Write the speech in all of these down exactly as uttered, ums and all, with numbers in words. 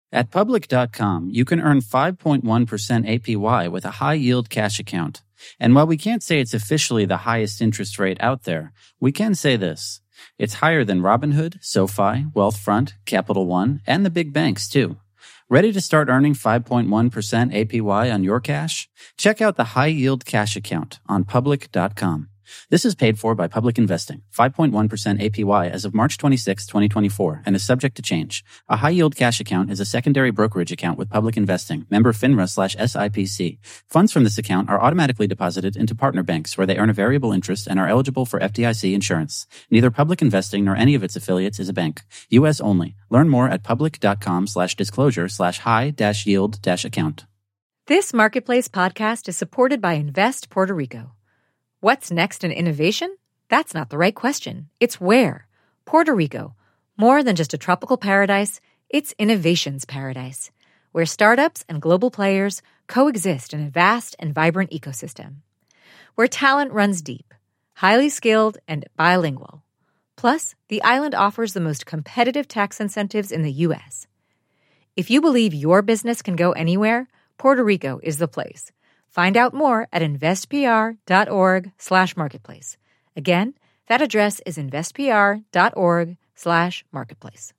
At Public dot com, you can earn five point one percent A P Y with a high-yield cash account. And while we can't say it's officially the highest interest rate out there, we can say this. It's higher than Robinhood, SoFi, Wealthfront, Capital One, and the big banks, too. Ready to start earning five point one percent A P Y on your cash? Check out the high-yield cash account on Public dot com. This is paid for by Public Investing, five point one percent A P Y as of March twenty-sixth, twenty twenty-four, and is subject to change. A high-yield cash account is a secondary brokerage account with Public Investing, member FINRA slash S I P C. Funds from this account are automatically deposited into partner banks where they earn a variable interest and are eligible for F D I C insurance. Neither Public Investing nor any of its affiliates is a bank. U S only. Learn more at Public dot com slash disclosure slash high dash yield dash account. This Marketplace podcast is supported by Invest Puerto Rico. What's next in innovation? That's not the right question. It's where. Puerto Rico. More than just a tropical paradise, it's innovation's paradise, where startups and global players coexist in a vast and vibrant ecosystem. Where talent runs deep, highly skilled, and bilingual. Plus, the island offers the most competitive tax incentives in the U S. If you believe your business can go anywhere, Puerto Rico is the place. Find out more at investpr.org slash marketplace. Again, that address is investpr.org slash marketplace.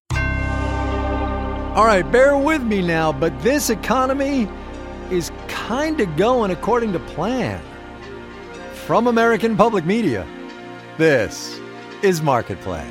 All right, bear with me now, but this economy is kind of going according to plan. From American Public Media, this is Marketplace.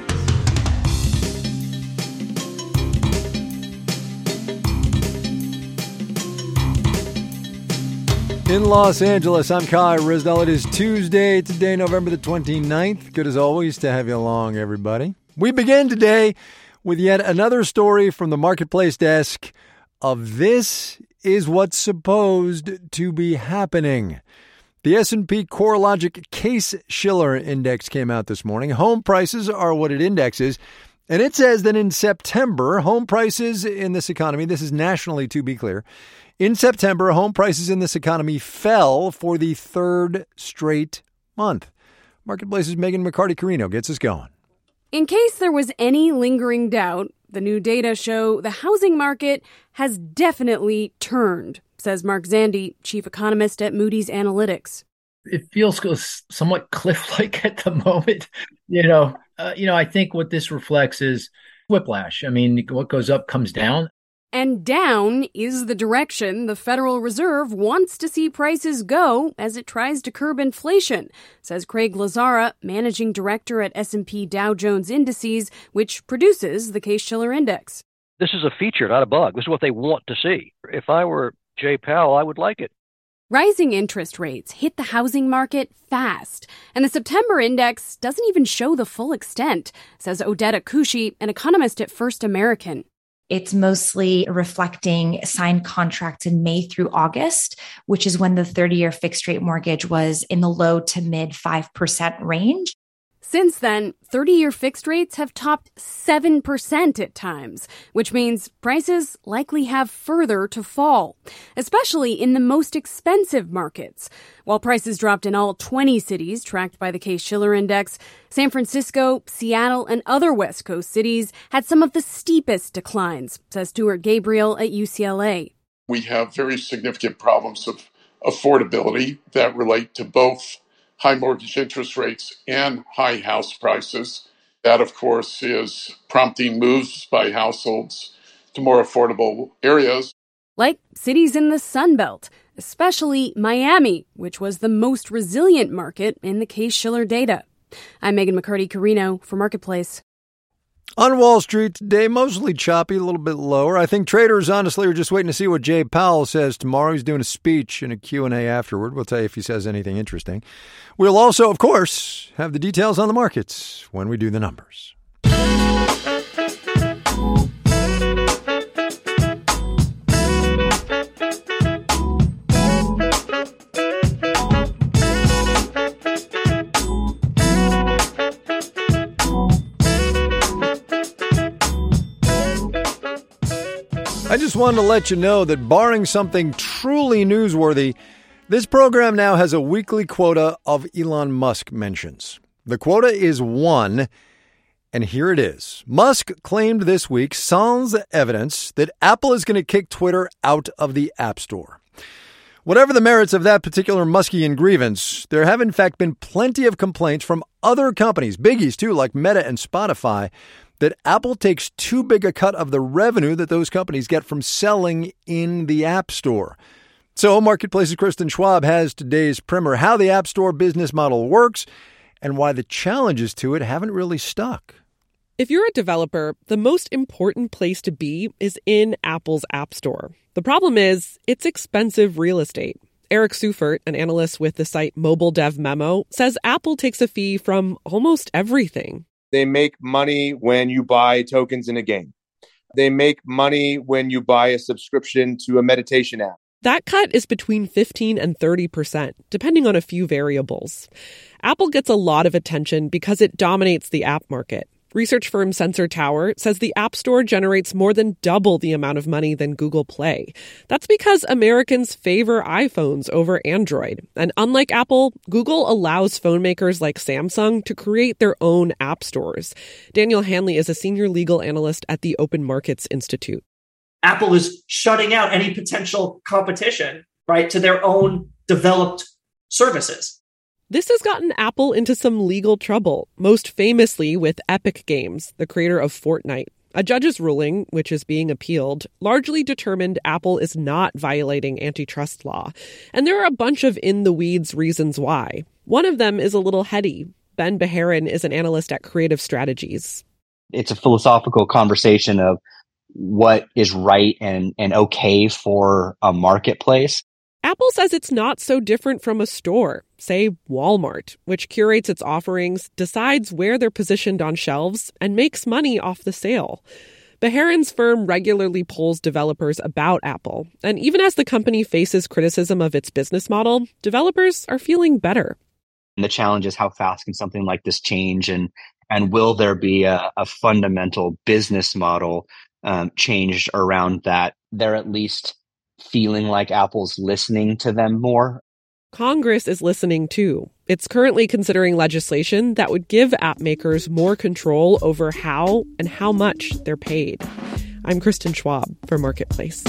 In Los Angeles, I'm Kai Rizdal. It is Tuesday today, November the twenty-ninth. Good as always to have you along, everybody. We begin today with yet another story from the Marketplace desk of this is what's supposed to be happening. The S and P CoreLogic Case-Shiller Index came out this morning. Home prices are what it indexes, and it says that in September, home prices in this economy, this is nationally to be clear, in September, home prices in this economy fell for the third straight month. Marketplace's Megan McCarty-Carino gets us going. In case there was any lingering doubt, the new data show the housing market has definitely turned, says Mark Zandi, chief economist at Moody's Analytics. It feels somewhat cliff-like at the moment. You know, uh, you know, I think what this reflects is whiplash. I mean, what goes up comes down. And down is the direction the Federal Reserve wants to see prices go as it tries to curb inflation, says Craig Lazara, managing director at S and P Dow Jones Indices, which produces the Case-Shiller Index. This is a feature, not a bug. This is what they want to see. If I were Jay Powell, I would like it. Rising interest rates hit the housing market fast, and the September index doesn't even show the full extent, says Odetta Kushi, an economist at First American. It's mostly reflecting signed contracts in May through August, which is when the thirty-year fixed-rate mortgage was in the low to mid five percent range. Since then, thirty-year fixed rates have topped seven percent at times, which means prices likely have further to fall, especially in the most expensive markets. While prices dropped in all twenty cities tracked by the Case-Shiller Index, San Francisco, Seattle, and other West Coast cities had some of the steepest declines, says Stuart Gabriel at U C L A. We have very significant problems of affordability that relate to both high mortgage interest rates and high house prices. That, of course, is prompting moves by households to more affordable areas. Like cities in the Sun Belt, especially Miami, which was the most resilient market in the Case-Shiller data. I'm Megan McCarty-Carino for Marketplace. On Wall Street today, mostly choppy, a little bit lower. I think traders, honestly, are just waiting to see what Jay Powell says tomorrow. He's doing a speech and a Q and A afterward. We'll tell you if he says anything interesting. We'll also, of course, have the details on the markets when we do the numbers. I just wanted to let you know that barring something truly newsworthy, this program now has a weekly quota of Elon Musk mentions. The quota is one, And here it is. Musk claimed this week sans evidence that Apple is going to kick Twitter out of the App Store. Whatever the merits of that particular Muskian grievance, there have in fact been plenty of complaints from other companies, biggies too, like Meta and Spotify, that Apple takes too big a cut of the revenue that those companies get from selling in the App Store. So Marketplace's Kristen Schwab has today's primer, how the App Store business model works and why the challenges to it haven't really stuck. If you're a developer, the most important place to be is in Apple's App Store. The problem is, it's expensive real estate. Eric Seufert, an analyst with the site Mobile Dev Memo, says Apple takes a fee from almost everything. They make money when you buy tokens in a game. They make money when you buy a subscription to a meditation app. That cut is between fifteen and thirty percent, depending on a few variables. Apple gets a lot of attention because it dominates the app market. Research firm Sensor Tower says the App Store generates more than double the amount of money than Google Play. That's because Americans favor iPhones over Android. And unlike Apple, Google allows phone makers like Samsung to create their own app stores. Daniel Hanley is a senior legal analyst at the Open Markets Institute. Apple is shutting out any potential competition, right, to their own developed services. This has gotten Apple into some legal trouble, most famously with Epic Games, the creator of Fortnite. A judge's ruling, which is being appealed, largely determined Apple is not violating antitrust law. And there are a bunch of in-the-weeds reasons why. One of them is a little heady. Ben Beharin is an analyst at Creative Strategies. It's a philosophical conversation of what is right and, and okay for a marketplace. Apple says it's not so different from a store, say Walmart, which curates its offerings, decides where they're positioned on shelves, and makes money off the sale. Beharin's firm regularly polls developers about Apple, and even as the company faces criticism of its business model, developers are feeling better. And the challenge is how fast can something like this change, and and will there be a, a fundamental business model um, changed around that? They're at least feeling like Apple's listening to them more. Congress is listening too. It's currently considering legislation that would give app makers more control over how and how much they're paid. I'm Kristen Schwab for Marketplace.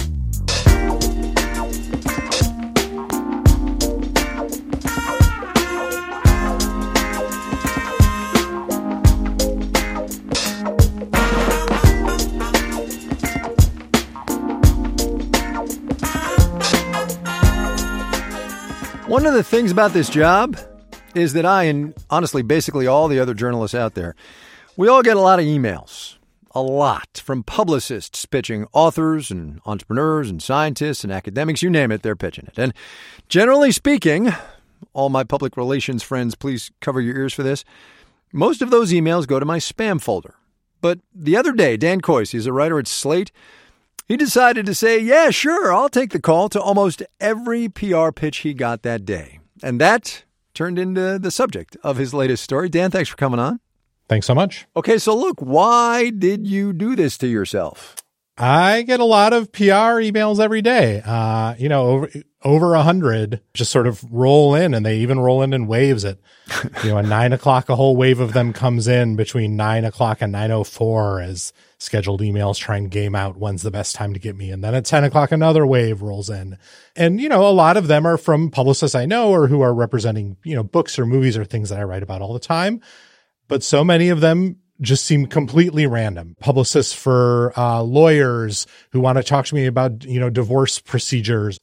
One of the things about this job is that I, and honestly, basically all the other journalists out there, we all get a lot of emails, a lot, from publicists pitching authors and entrepreneurs and scientists and academics, you name it, they're pitching it. And generally speaking, all my public relations friends, please cover your ears for this, most of those emails go to my spam folder. But the other day, Dan Kois, he's a writer at Slate, he decided to say, yeah, sure, I'll take the call to almost every P R pitch he got that day. And that turned into the subject of his latest story. Dan, thanks for coming on. Thanks so much. Okay, so look, why did you do this to yourself? I get a lot of P R emails every day. Uh, you know, over over a hundred just sort of roll in, and they even roll in in waves at, you know, at nine o'clock, a whole wave of them comes in between nine o'clock and nine oh four as scheduled emails try and game out when's the best time to get me. And then at ten o'clock, another wave rolls in. And, you know, a lot of them are from publicists I know or who are representing, you know, books or movies or things that I write about all the time. But so many of them just seem completely random. Publicists for uh, lawyers who want to talk to me about, you know, divorce procedures,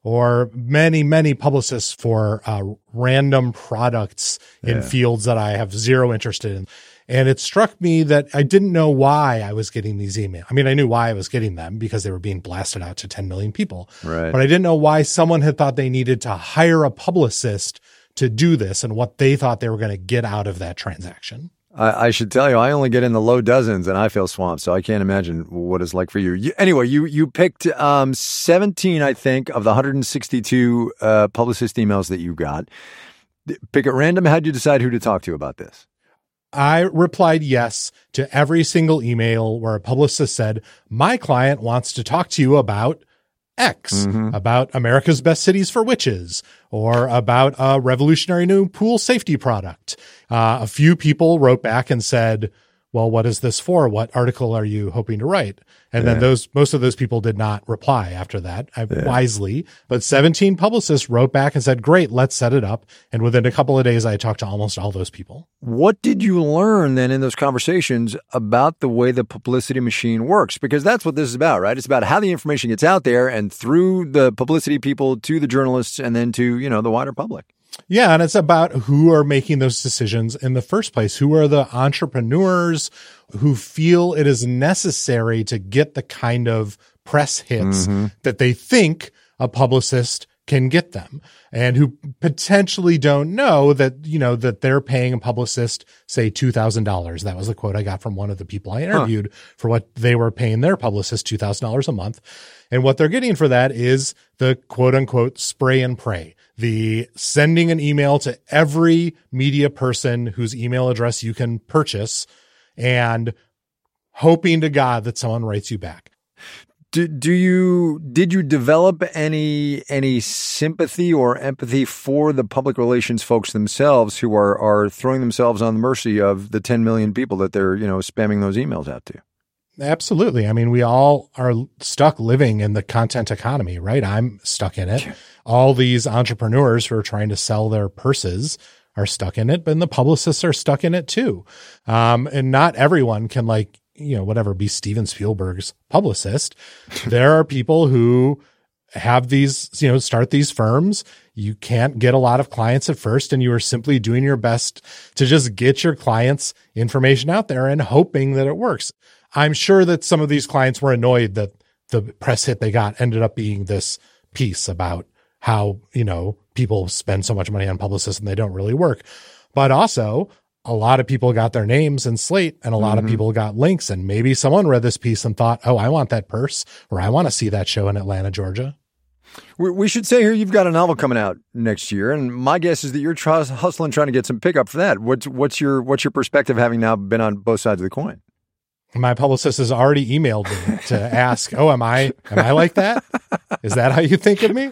or many, many publicists for uh, random products in yeah. fields that I have zero interest in. And it struck me that I didn't know why I was getting these emails. I mean, I knew why I was getting them because they were being blasted out to ten million people. Right. But I didn't know why someone had thought they needed to hire a publicist to do this and what they thought they were going to get out of that transaction. I, I should tell you, I only get in the low dozens and I feel swamped, so I can't imagine what it's like for you. you anyway, you you picked um, seventeen, I think, of the one hundred sixty-two uh, publicist emails that you got. Pick at random. How'd you decide who to talk to about this? I replied yes to every single email where a publicist said, my client wants to talk to you about X, mm-hmm. about America's best cities for witches, or about a revolutionary new pool safety product. Uh, a few people wrote back and said, well, what is this for? What article are you hoping to write? And yeah. then those, most of those people did not reply after that, I, yeah. wisely. But seventeen publicists wrote back and said, great, let's set it up. And within a couple of days, I talked to almost all those people. What did you learn then in those conversations about the way the publicity machine works? Because that's what this is about, right? It's about how the information gets out there and through the publicity people to the journalists and then to, you know, the wider public. Yeah, and it's about who are making those decisions in the first place. Who are the entrepreneurs who feel it is necessary to get the kind of press hits mm-hmm. that they think a publicist can get them, and who potentially don't know that, you know, that they're paying a publicist, say, two thousand dollars. That was the quote I got from one of the people I interviewed huh. for what they were paying their publicist, two thousand dollars a month. And what they're getting for that is the quote unquote spray and pray, the sending an email to every media person whose email address you can purchase and hoping to God that someone writes you back. Do, do you, did you develop any, any sympathy or empathy for the public relations folks themselves who are, are throwing themselves on the mercy of the ten million people that they're, you know, spamming those emails out to? Absolutely. I mean, we all are stuck living in the content economy, right? I'm stuck in it. All these entrepreneurs who are trying to sell their purses are stuck in it, but the publicists are stuck in it too. Um, and not everyone can, like, you know, whatever, be Steven Spielberg's publicist. There are people who have these, you know, start these firms. You can't get a lot of clients at first, and you are simply doing your best to just get your clients' information out there and hoping that it works. I'm sure that some of these clients were annoyed that the press hit they got ended up being this piece about how, you know, people spend so much money on publicists and they don't really work. But also, a lot of people got their names in Slate, and a lot mm-hmm. of people got links, and maybe someone read this piece and thought, oh, I want that purse, or I want to see that show in Atlanta, Georgia. We should say here you've got a novel coming out next year, and my guess is that you're try- hustling trying to get some pickup for that. What's what's your what's your perspective, having now been on both sides of the coin? My publicist has already emailed me to ask, oh, am I am I like that? Is that how you think of me?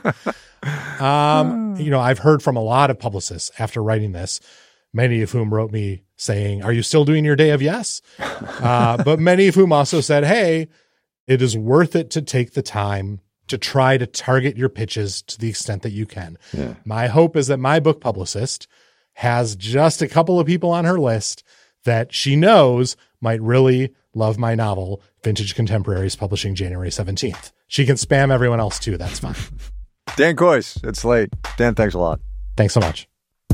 Um, you know, I've heard from a lot of publicists after writing this, many of whom wrote me saying, are you still doing your day of yes? Uh, but many of whom also said, hey, it is worth it to take the time to try to target your pitches to the extent that you can. Yeah. My hope is that my book publicist has just a couple of people on her list that she knows might really love my novel, Vintage Contemporaries, publishing January seventeenth. She can spam everyone else too. That's fine. Dan Kois, it's late. Dan, thanks a lot. Thanks so much.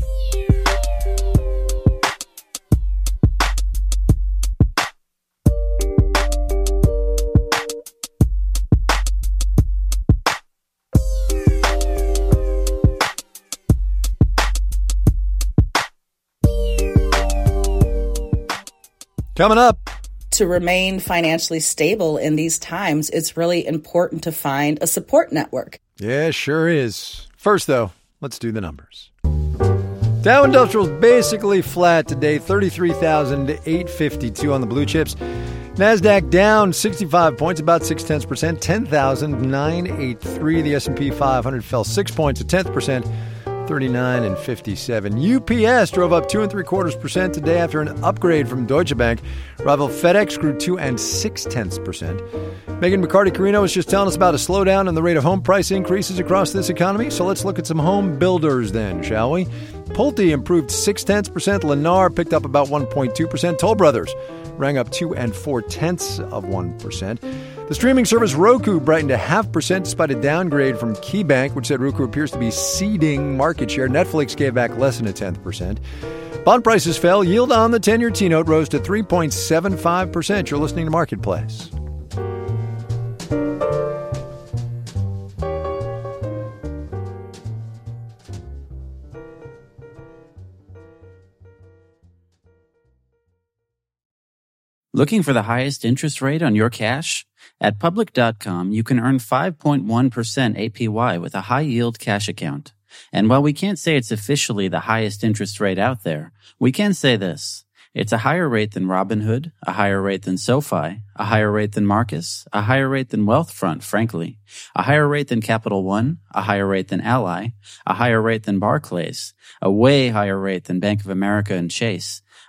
Coming up. To remain financially stable in these times, it's really important to find a support network. Yeah, sure is. First, though, let's do the numbers. Dow Industrial's basically flat today, thirty-three thousand eight hundred fifty-two on the blue chips. NASDAQ down sixty-five points, about six tenths percent, ten thousand nine hundred eighty-three. The S and P five hundred fell six points, a tenth percent, thirty-nine and fifty-seven. U P S drove up two and three quarters percent today after an upgrade from Deutsche Bank. Rival FedEx grew two and six tenths percent. Megan McCarty-Carino was just telling us about a slowdown in the rate of home price increases across this economy. So let's look at some home builders then, shall we? Pulte improved six tenths percent. Lennar picked up about one point two percent. Toll Brothers rang up two and four tenths of one percent. The streaming service Roku brightened a half percent despite a downgrade from KeyBank, which said Roku appears to be ceding market share. Netflix gave back less than a tenth percent. Bond prices fell. Yield on the ten-year T-note rose to three point seven five percent. You're listening to Marketplace. Looking for the highest interest rate on your cash? At Public dot com, you can earn five point one percent A P Y with a high-yield cash account. And while we can't say it's officially the highest interest rate out there, we can say this. It's a higher rate than Robinhood, a higher rate than SoFi, a higher rate than Marcus, a higher rate than Wealthfront, frankly, a higher rate than Capital One, a higher rate than Ally, a higher rate than Barclays, a way higher rate than Bank of America and Chase,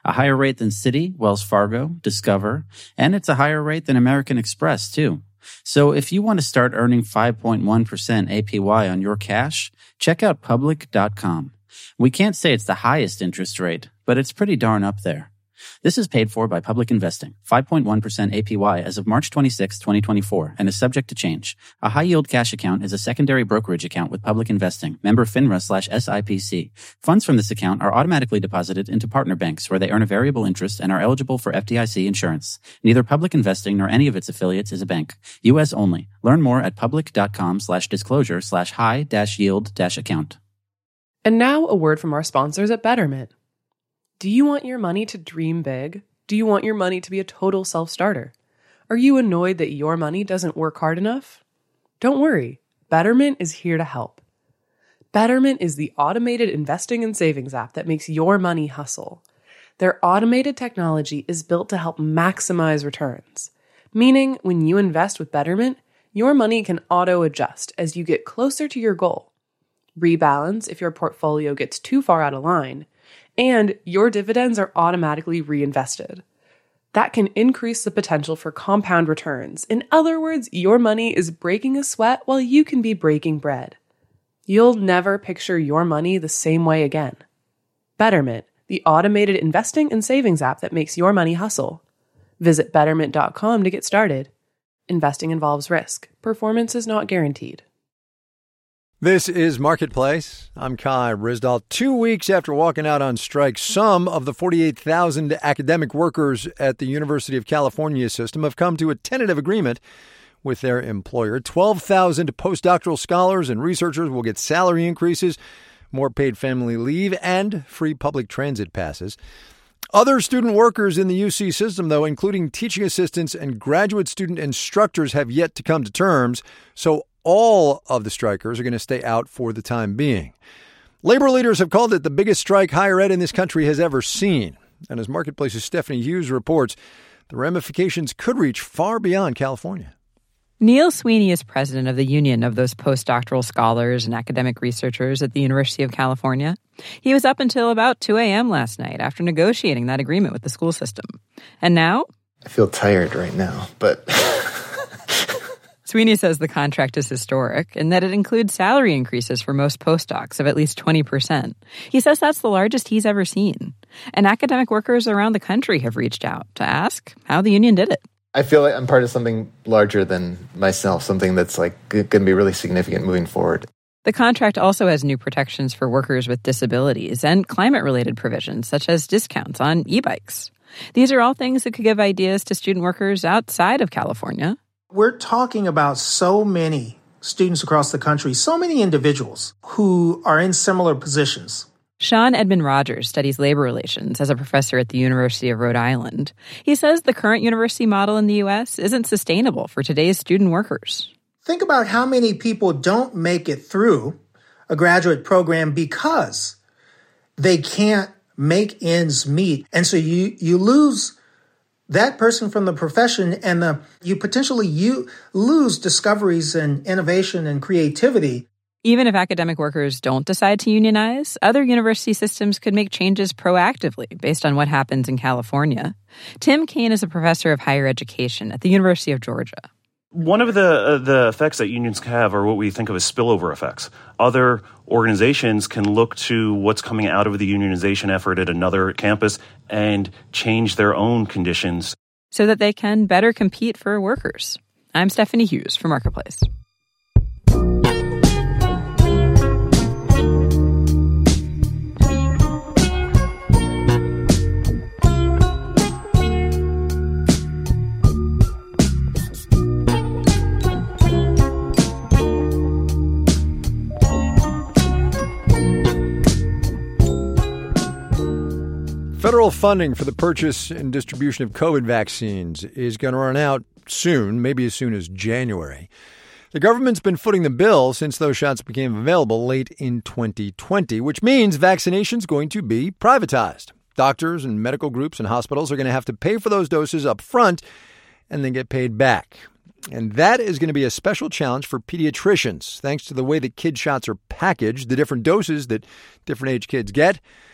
A higher rate than Citi, Wells Fargo, Discover, and it's a higher rate than American Express, too. So if you want to start earning five point one percent A P Y on your cash, check out public dot com. We can't say it's the highest interest rate, but it's pretty darn up there. This is paid for by Public Investing, five point one percent A P Y as of March twenty-sixth, twenty twenty-four, and is subject to change. A high-yield cash account is a secondary brokerage account with Public Investing, member FINRA slash S I P C. Funds from this account are automatically deposited into partner banks where they earn a variable interest and are eligible for F D I C insurance. Neither Public Investing nor any of its affiliates is a bank. U S only. Learn more at public dot com slash disclosure slash high dash yield dash account. And now a word from our sponsors at Betterment. Do you want your money to dream big? Do you want your money to be a total self-starter? Are you annoyed that your money doesn't work hard enough? Don't worry, Betterment is here to help. Betterment is the automated investing and savings app that makes your money hustle. Their automated technology is built to help maximize returns, meaning when you invest with Betterment, your money can auto-adjust as you get closer to your goal, rebalance if your portfolio gets too far out of line, and your dividends are automatically reinvested. That can increase the potential for compound returns. In other words, your money is breaking a sweat while you can be breaking bread. You'll never picture your money the same way again. Betterment, the automated investing and savings app that makes your money hustle. Visit betterment dot com to get started. Investing involves risk. Performance is not guaranteed. This is Marketplace. I'm Kai Ryssdal. Two weeks after walking out on strike, some of the forty-eight thousand academic workers at the University of California system have come to a tentative agreement with their employer. twelve thousand postdoctoral scholars and researchers will get salary increases, more paid family leave, and free public transit passes. Other student workers in the U C system, though, including teaching assistants and graduate student instructors, have yet to come to terms, so all of the strikers are going to stay out for the time being. Labor leaders have called it the biggest strike higher ed in this country has ever seen. And as Marketplace's Stephanie Hughes reports, the ramifications could reach far beyond California. Neil Sweeney is president of the union of those postdoctoral scholars and academic researchers at the University of California. He was up until about two a.m. last night after negotiating that agreement with the school system. And now? I feel tired right now, but... Sweeney says the contract is historic and that it includes salary increases for most postdocs of at least twenty percent. He says that's the largest he's ever seen. And academic workers around the country have reached out to ask how the union did it. I feel like I'm part of something larger than myself, something that's like going to be really significant moving forward. The contract also has new protections for workers with disabilities and climate-related provisions, such as discounts on e-bikes. These are all things that could give ideas to student workers outside of California. We're talking about so many students across the country, so many individuals who are in similar positions. Sean Edmund Rogers studies labor relations as a professor at the University of Rhode Island. He says the current university model in the U S isn't sustainable for today's student workers. Think about how many people don't make it through a graduate program because they can't make ends meet. And so you, you lose that person from the profession, and the, you potentially you lose discoveries and innovation and creativity. Even if academic workers don't decide to unionize, other university systems could make changes proactively based on what happens in California. Tim Kaine is a professor of higher education at the University of Georgia. One of the uh, the effects that unions have are what we think of as spillover effects. Other organizations can look to what's coming out of the unionization effort at another campus and change their own conditions so that they can better compete for workers. I'm Stephanie Hughes for Marketplace. Federal funding for the purchase and distribution of COVID vaccines is going to run out soon, maybe as soon as January. The government's been footing the bill since those shots became available late in twenty twenty, which means vaccination's going to be privatized. Doctors and medical groups and hospitals are going to have to pay for those doses up front and then get paid back. And that is going to be a special challenge for pediatricians, thanks to the way that kid shots are packaged, the different doses that different age kids get,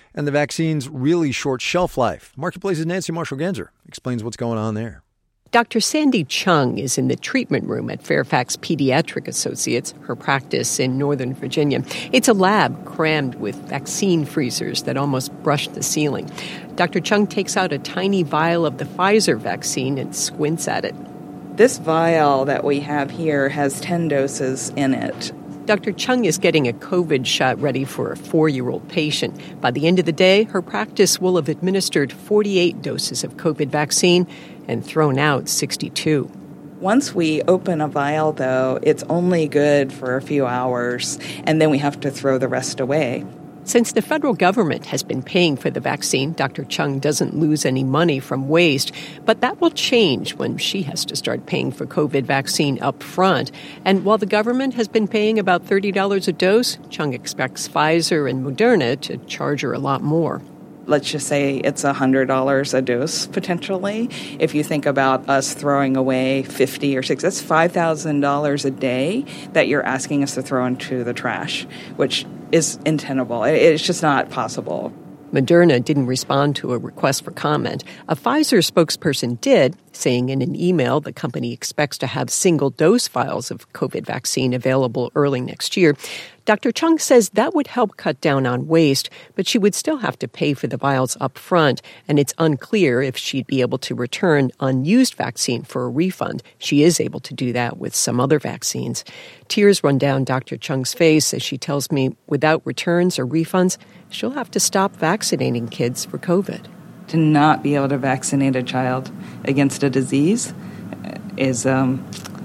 and the vaccine's really short shelf life. Marketplace's Nancy Marshall-Genzer explains what's going on there. Doctor Sandy Chung is in the treatment room at Fairfax Pediatric Associates, her practice in Northern Virginia. It's a lab crammed with vaccine freezers that almost brush the ceiling. Doctor Chung takes out a tiny vial of the Pfizer vaccine and squints at it. This vial that we have here has ten doses in it. Doctor Chung is getting a COVID shot ready for a four-year-old patient. By the end of the day, her practice will have administered forty-eight doses of COVID vaccine and thrown out sixty-two. Once we open a vial, though, it's only good for a few hours, and then we have to throw the rest away. Since the federal government has been paying for the vaccine, Doctor Chung doesn't lose any money from waste. But that will change when she has to start paying for COVID vaccine up front. And while the government has been paying about thirty dollars a dose, Chung expects Pfizer and Moderna to charge her a lot more. Let's just say it's one hundred dollars a dose, potentially. If you think about us throwing away fifty or sixty, that's five thousand dollars a day that you're asking us to throw into the trash, which is untenable. It's just not possible. Moderna didn't respond to a request for comment. A Pfizer spokesperson did, saying in an email the company expects to have single-dose vials of COVID vaccine available early next year. Doctor Chung says that would help cut down on waste, but she would still have to pay for the vials up front, and it's unclear if she'd be able to return unused vaccine for a refund. She is able to do that with some other vaccines. Tears run down Doctor Chung's face as she tells me without returns or refunds, she'll have to stop vaccinating kids for COVID. To not be able to vaccinate a child against a disease is, um,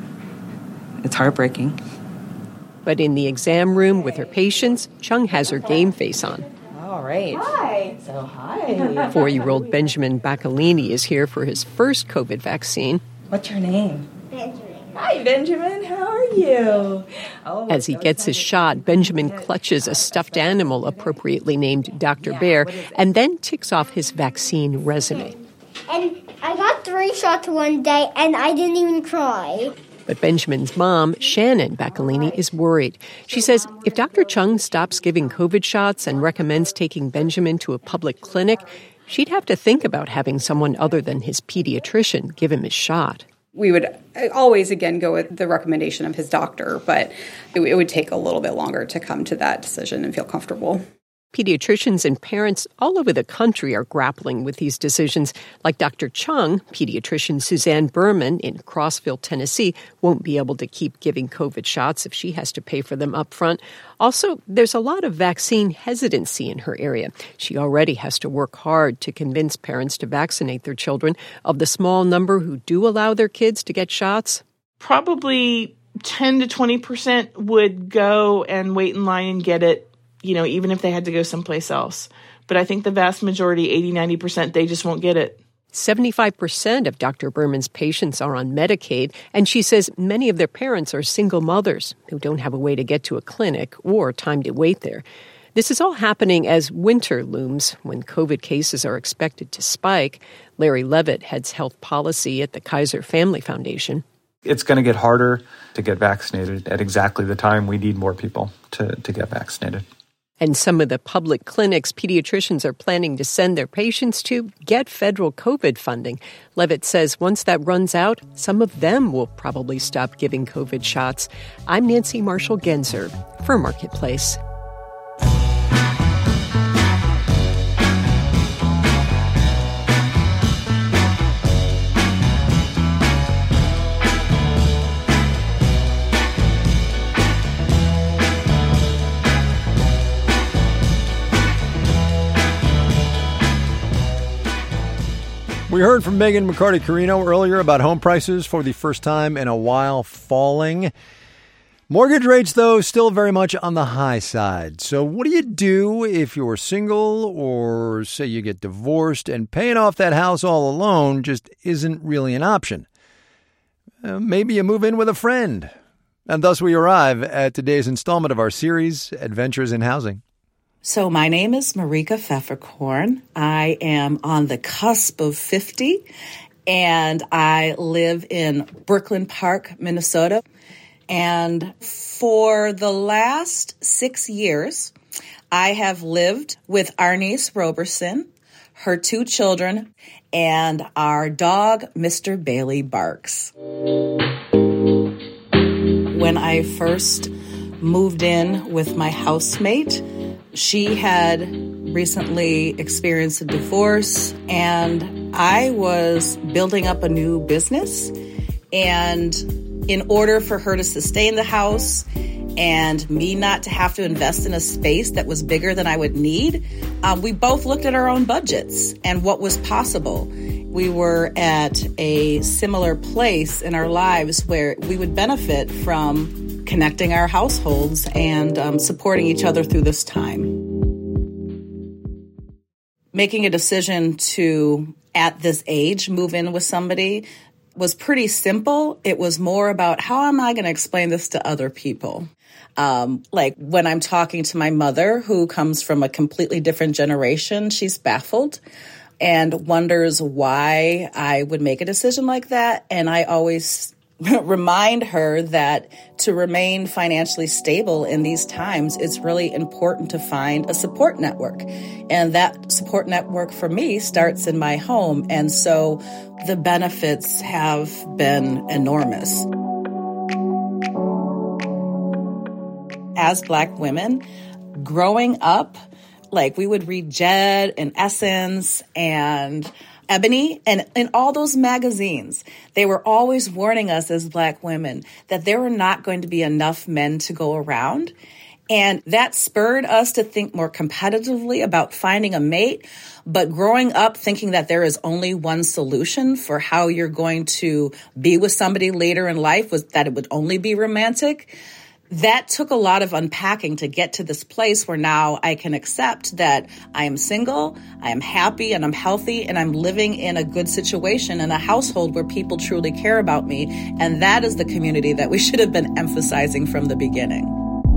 it's heartbreaking. But in the exam room with her patients, Chung has her game face on. All right. Hi. So, hi. Four-year-old Benjamin Bacalini is here for his first COVID vaccine. What's your name? Benjamin. Hi, Benjamin. How are you? Oh, As he gets his shot, Benjamin clutches a stuffed animal appropriately named Doctor Yeah, Bear and then ticks off his vaccine resume. And I got three shots one day, and I didn't even cry. But Benjamin's mom, Shannon Bacalini, is worried. She says if Doctor Chung stops giving COVID shots and recommends taking Benjamin to a public clinic, she'd have to think about having someone other than his pediatrician give him his shot. We would always, again, go with the recommendation of his doctor, but it, it would take a little bit longer to come to that decision and feel comfortable. Pediatricians and parents all over the country are grappling with these decisions. Like Doctor Chung, pediatrician Suzanne Berman in Crossville, Tennessee, won't be able to keep giving COVID shots if she has to pay for them up front. Also, there's a lot of vaccine hesitancy in her area. She already has to work hard to convince parents to vaccinate their children. Of the small number who do allow their kids to get shots, probably ten to twenty percent would go and wait in line and get it, you know, even if they had to go someplace else. But I think the vast majority, eighty, ninety percent, they just won't get it. seventy-five percent of Doctor Berman's patients are on Medicaid, and she says many of their parents are single mothers who don't have a way to get to a clinic or time to wait there. This is all happening as winter looms when COVID cases are expected to spike. Larry Levitt heads health policy at the Kaiser Family Foundation. It's going to get harder to get vaccinated at exactly the time we need more people to, to get vaccinated. And some of the public clinics pediatricians are planning to send their patients to get federal COVID funding. Levitt says once that runs out, some of them will probably stop giving COVID shots. I'm Nancy Marshall-Genzer for Marketplace. We heard from Megan McCarty-Carino earlier about home prices for the first time in a while falling. Mortgage rates, though, still very much on the high side. So what do you do if you're single or, say, you get divorced and paying off that house all alone just isn't really an option? Uh, maybe you move in with a friend. And thus we arrive at today's installment of our series, Adventures in Housing. So my name is Marika Pfefferkorn. I am on the cusp of fifty, and I live in Brooklyn Park, Minnesota. And for the last six years, I have lived with our niece Roberson, her two children, and our dog, Mister Bailey Barks. When I first moved in with my housemate, she had recently experienced a divorce, and I was building up a new business. And in order for her to sustain the house and me not to have to invest in a space that was bigger than I would need, um, we both looked at our own budgets and what was possible. We were at a similar place in our lives where we would benefit from connecting our households and um, supporting each other through this time. Making a decision to, at this age, move in with somebody was pretty simple. It was more about how am I going to explain this to other people? Um, like when I'm talking to my mother, who comes from a completely different generation, she's baffled and wonders why I would make a decision like that. And I always remind her that to remain financially stable in these times, it's really important to find a support network. And that support network for me starts in my home. And so the benefits have been enormous. As Black women, growing up, like we would read Jed and Essence and Ebony and in all those magazines, they were always warning us as Black women that there were not going to be enough men to go around. And that spurred us to think more competitively about finding a mate. But growing up thinking that there is only one solution for how you're going to be with somebody later in life was that it would only be romantic. That took a lot of unpacking to get to this place where now I can accept that I am single, I am happy, and I'm healthy, and I'm living in a good situation in a household where people truly care about me. And that is the community that we should have been emphasizing from the beginning.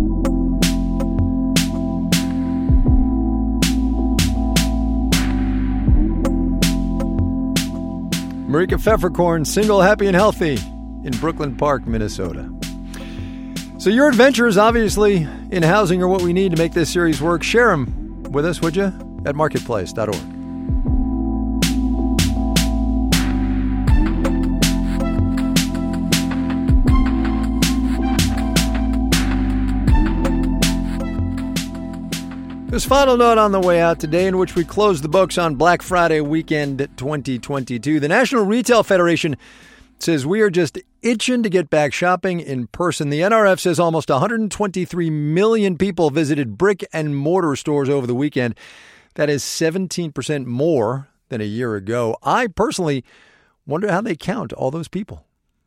Marika Pfefferkorn, single, happy, and healthy in Brooklyn Park, Minnesota. So your adventures, obviously, in housing are what we need to make this series work. Share them with us, would you? At marketplace dot org. This final note on the way out today, in which we close the books on Black Friday weekend twenty twenty-two. The National Retail Federation says we are just itching to get back shopping in person. The N R F says almost one hundred twenty-three million people visited brick and mortar stores over the weekend. That is seventeen percent more than a year ago. I personally wonder how they count all those people.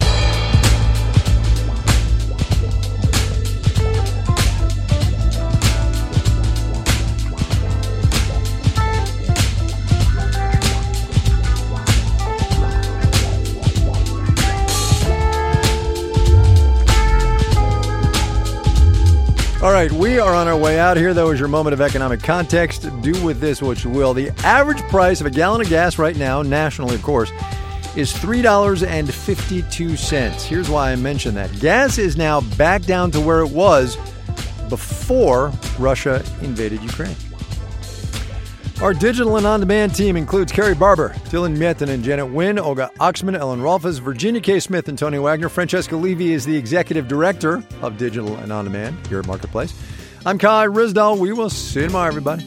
All right, we are on our way out. Here, though, is your moment of economic context. Do with this what you will. The average price of a gallon of gas right now, nationally, of course, is three dollars and fifty-two cents. Here's why I mention that. Gas is now back down to where it was before Russia invaded Ukraine. Our digital and on-demand team includes Carrie Barber, Dylan Mietten and Janet Wynn, Olga Oxman, Ellen Rolfes, Virginia K. Smith, and Tony Wagner. Francesca Levy is the executive director of digital and on-demand here at Marketplace. I'm Kai Ryssdal. We will see you tomorrow, everybody.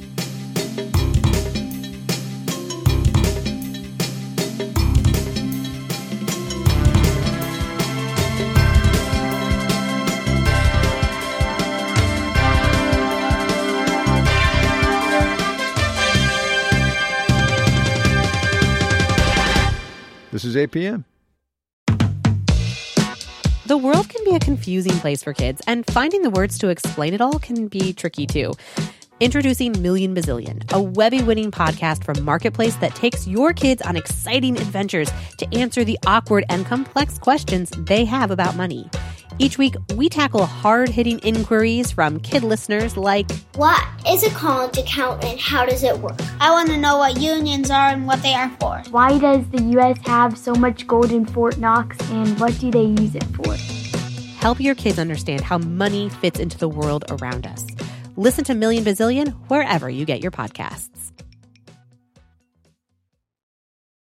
This is eight p.m. The world can be a confusing place for kids, and finding the words to explain it all can be tricky too. Introducing Million Bazillion, a Webby-winning podcast from Marketplace that takes your kids on exciting adventures to answer the awkward and complex questions they have about money. Each week, we tackle hard-hitting inquiries from kid listeners like, what is a college account and how does it work? I want to know what unions are and what they are for. Why does the U S have so much gold in Fort Knox and what do they use it for? Help your kids understand how money fits into the world around us. Listen to Million Bazillion wherever you get your podcasts.